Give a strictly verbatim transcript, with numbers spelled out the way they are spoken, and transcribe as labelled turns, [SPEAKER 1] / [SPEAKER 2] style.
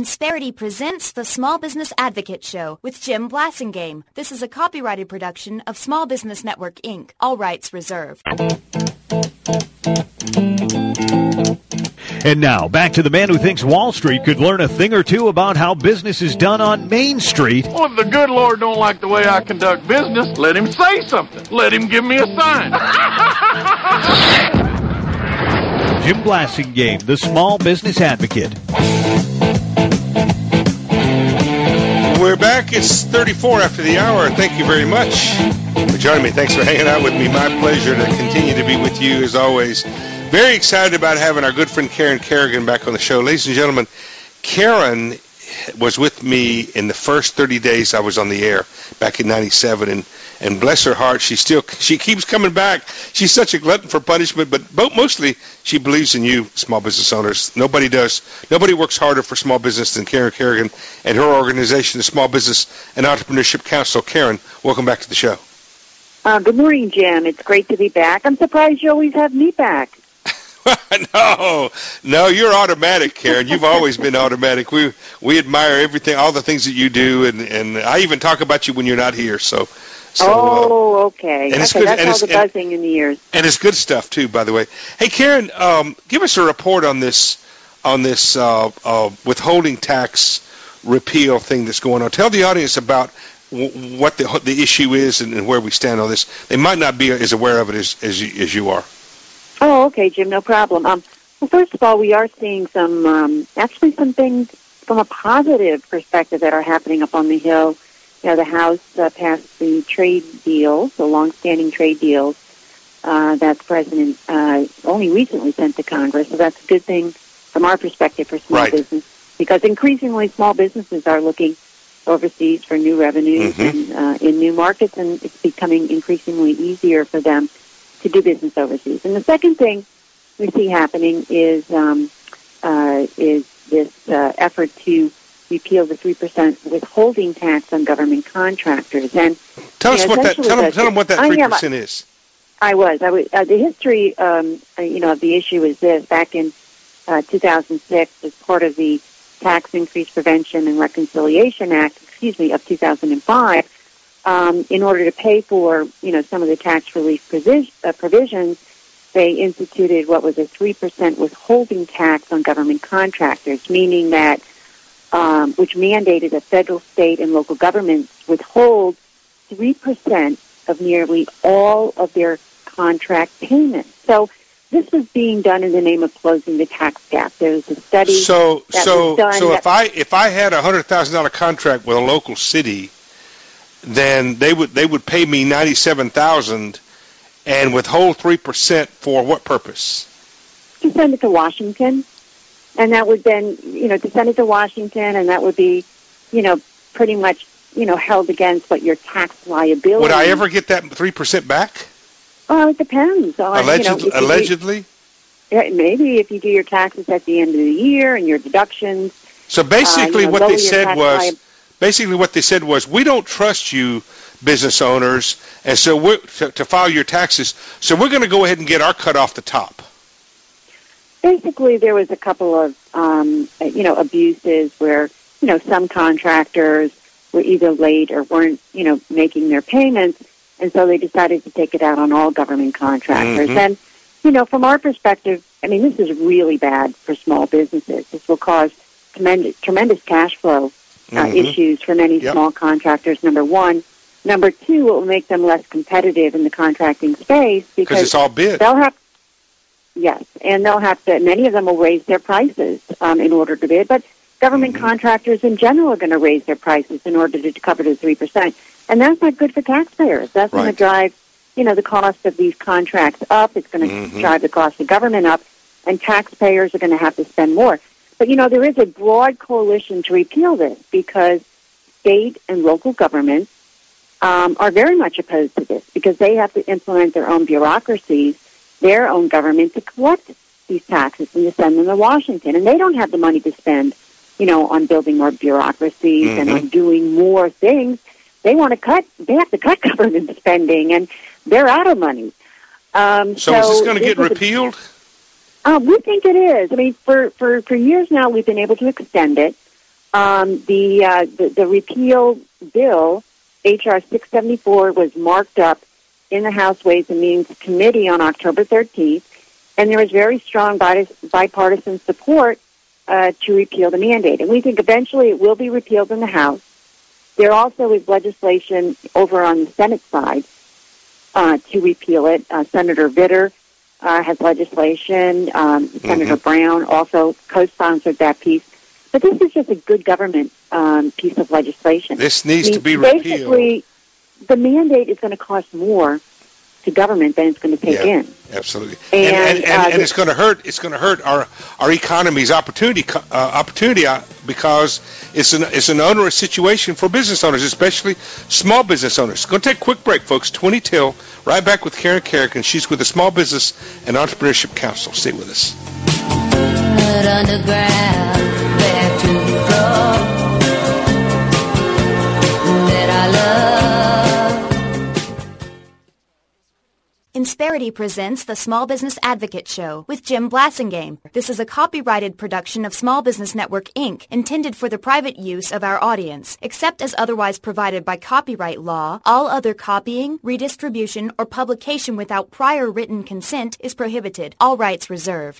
[SPEAKER 1] Insperity presents the Small Business Advocate Show with Jim Blasingame. This is a copyrighted production of Small Business Network, Incorporated. All rights reserved.
[SPEAKER 2] And now, back to the man who thinks Wall Street could learn a thing or two about how business is done on Main Street.
[SPEAKER 3] Well, if the good Lord don't like the way I conduct business, let him say something. Let him give me a sign.
[SPEAKER 2] Jim Blasingame, the Small Business Advocate.
[SPEAKER 4] We're back. It's thirty-four after the hour. Thank you very much for joining me. Thanks for hanging out with me. My pleasure to continue to be with you as always. Very excited about having our good friend Karen Kerrigan back on the show. Ladies and gentlemen, Karen was with me in the first thirty days I was on the air back in ninety-seven, and, and bless her heart, she still she keeps coming back. She's such a glutton for punishment, but mostly she believes in you, small business owners. Nobody does. Nobody works harder for small business than Karen Kerrigan and her organization, the Small Business and Entrepreneurship Council. Karen, welcome back to the show.
[SPEAKER 5] Uh, good morning, Jim. It's great to be back. I'm surprised you always have me back.
[SPEAKER 4] no, no, you're automatic, Karen. You've always been automatic. We we admire everything, all the things that you do, and, and I even talk about you when you're not here. So, so
[SPEAKER 5] oh, uh, okay.
[SPEAKER 4] And it's
[SPEAKER 5] okay,
[SPEAKER 4] good,
[SPEAKER 5] that's
[SPEAKER 4] and
[SPEAKER 5] all
[SPEAKER 4] it's,
[SPEAKER 5] the buzzing
[SPEAKER 4] and,
[SPEAKER 5] in the ears.
[SPEAKER 4] And it's good stuff too, by the way. Hey, Karen, um, give us a report on this on this uh, uh, withholding tax repeal thing that's going on. Tell the audience about w- what the the issue is and, and where we stand on this. They might not be as aware of it as as you, as you are.
[SPEAKER 5] Oh, okay, Jim, no problem. Um, well, first of all, we are seeing some, um, actually some things from a positive perspective that are happening up on the Hill. You know, the House uh, passed the trade deals, the long-standing trade deals uh, that the President uh, only recently sent to Congress. So that's a good thing from our perspective for small
[SPEAKER 4] right.
[SPEAKER 5] business, because increasingly small businesses are looking overseas for new revenues
[SPEAKER 4] mm-hmm.
[SPEAKER 5] and uh, in new markets, and it's becoming increasingly easier for them to do business overseas. And the second thing we see happening is um, uh, is this uh, effort to repeal the three percent withholding tax on government contractors. And
[SPEAKER 4] tell us
[SPEAKER 5] know,
[SPEAKER 4] what that tell them, tell them what that three percent is.
[SPEAKER 5] I was I was uh, the history um, uh, you know of the issue is this: back in uh, two thousand six, as part of the Tax Increase Prevention and Reconciliation Act, excuse me, of two thousand five. Um, in order to pay for, you know, some of the tax relief provision, uh, provisions, they instituted what was a three percent withholding tax on government contractors, meaning that, um, which mandated that federal, state, and local governments withhold three percent of nearly all of their contract payments. So this was being done in the name of closing the tax gap. There was a study
[SPEAKER 4] so,
[SPEAKER 5] that
[SPEAKER 4] so,
[SPEAKER 5] was done.
[SPEAKER 4] So
[SPEAKER 5] that,
[SPEAKER 4] if I if I had a one hundred thousand dollars contract with a local city, then they would they would pay me ninety-seven thousand dollars and withhold three percent for what purpose?
[SPEAKER 5] To send it to Washington, and that would then, you know, to send it to Washington, and that would be, you know, pretty much, you know, held against what your tax liability.
[SPEAKER 4] Would I ever get that three percent back?
[SPEAKER 5] Well, it depends. On,
[SPEAKER 4] Allegedly?
[SPEAKER 5] You know,
[SPEAKER 4] allegedly?
[SPEAKER 5] Do, maybe if you do your taxes at the end of the year and your deductions.
[SPEAKER 4] So basically
[SPEAKER 5] uh, you know,
[SPEAKER 4] what they said was...
[SPEAKER 5] Li-
[SPEAKER 4] Basically, what they said was, we don't trust you, business owners, and so we're, to, to file your taxes. So we're going to go ahead and get our cut off the top.
[SPEAKER 5] Basically, there was a couple of, um, you know, abuses where, you know, some contractors were either late or weren't, you know, making their payments, and so they decided to take it out on all government contractors.
[SPEAKER 4] Mm-hmm.
[SPEAKER 5] And, you know, from our perspective, I mean, this is really bad for small businesses. This will cause tremendous, tremendous cash flow. Uh,
[SPEAKER 4] mm-hmm.
[SPEAKER 5] issues for many
[SPEAKER 4] yep.
[SPEAKER 5] small contractors, number one. Number two, it will make them less competitive in the contracting space because
[SPEAKER 4] it's all bid.
[SPEAKER 5] They'll have, yes, and they'll have to, many of them will raise their prices um, in order to bid, but government mm-hmm. contractors in general are going to raise their prices in order to cover the three percent. And that's not good for taxpayers. That's
[SPEAKER 4] right.
[SPEAKER 5] going to drive, you know, the cost of these contracts up. It's going to
[SPEAKER 4] mm-hmm.
[SPEAKER 5] drive the cost of government up, and taxpayers are going to have to spend more. But, you know, there is a broad coalition to repeal this because state and local governments um, are very much opposed to this because they have to implement their own bureaucracies, their own government, to collect these taxes and to send them to Washington. And they don't have the money to spend, you know, on building more bureaucracies mm-hmm. and on doing more things. They want to cut, they have to cut government spending, and they're out of money. Um,
[SPEAKER 4] so,
[SPEAKER 5] so
[SPEAKER 4] is this going to get
[SPEAKER 5] this
[SPEAKER 4] repealed?
[SPEAKER 5] A, uh, we think it is. I mean, for, for, for years now, we've been able to extend it. Um, the, uh, the the repeal bill, H R six seventy-four, was marked up in the House Ways and Means Committee on October thirteenth, and there was very strong bipartisan support uh, to repeal the mandate. And we think eventually it will be repealed in the House. There also is legislation over on the Senate side uh, to repeal it. Uh, Senator Vitter uh, has legislation. Um, mm-hmm. Senator Brown also co-sponsored that piece. But this is just a good government um, piece of legislation.
[SPEAKER 4] This needs
[SPEAKER 5] I mean,
[SPEAKER 4] to be repealed.
[SPEAKER 5] Basically, the mandate is going to cost more to government than it's going to take
[SPEAKER 4] yeah,
[SPEAKER 5] in.
[SPEAKER 4] Absolutely,
[SPEAKER 5] and
[SPEAKER 4] and and, and,
[SPEAKER 5] uh,
[SPEAKER 4] and it's going to hurt. It's going to hurt our our economy's opportunity uh, opportunity uh, because it's an it's an onerous situation for business owners, especially small business owners. Going to take a quick break, folks. twenty till. Right back with Karen Carrick, and she's with the Small Business and Entrepreneurship Council. Stay with us.
[SPEAKER 6] Underground, back to the floor that I love.
[SPEAKER 1] Insperity presents the Small Business Advocate Show with Jim Blasingame. This is a copyrighted production of Small Business Network, Incorporated, intended for the private use of our audience. Except as otherwise provided by copyright law, all other copying, redistribution, or publication without prior written consent is prohibited. All rights reserved.